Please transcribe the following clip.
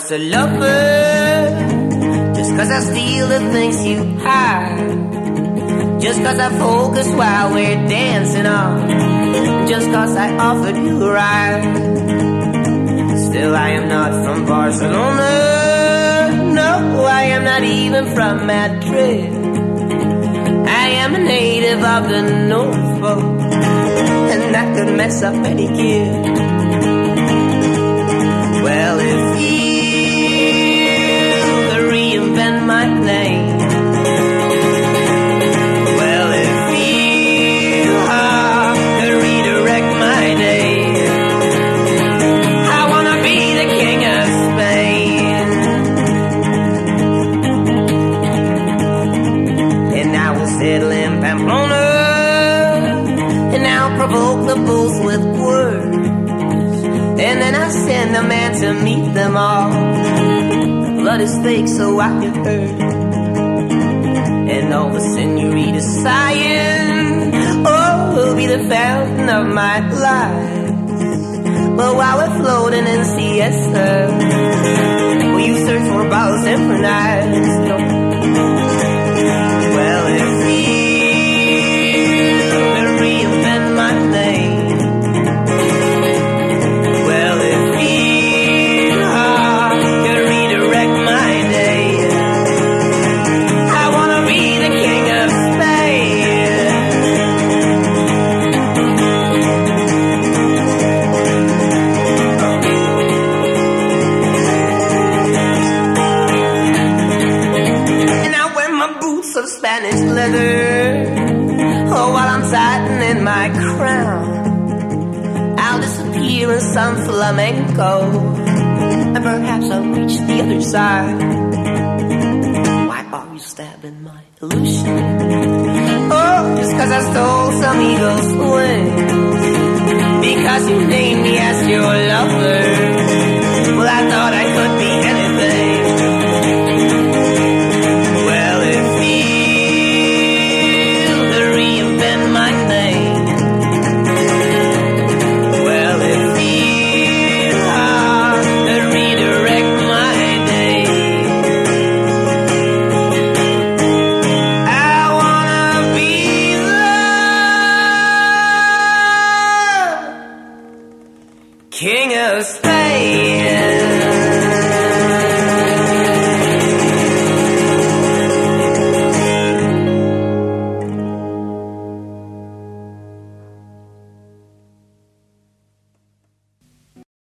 just a lover, just 'cause I steal the things you hide, just 'cause I focus while we're dancing on, just 'cause I offered you a ride. Still I am not from Barcelona, no, I am not even from Madrid. I am a native of the North Pole, and that could mess up any kid. Well, if you could reinvent my name, well, if you could redirect my day, I wanna be the king of Spain. And I will settle in Pamplona, and I'll provoke the bulls with words, and then I send a man to meet them all. Blood is fake, so I get hurt, and all the senoritas sighing, oh, will be the fountain of my life. But while we're floating in siesta, will you search for bottles synchronized? Well, if you could reinvent my name, Spanish leather, oh, while I'm tightening my crown, I'll disappear in some flamenco, and perhaps I'll reach the other side. Why are you stabbing my illusion? Oh, just 'cause I stole some eagle's wings, because you named me as your lover. Well, I thought I could be anything. King of Spain.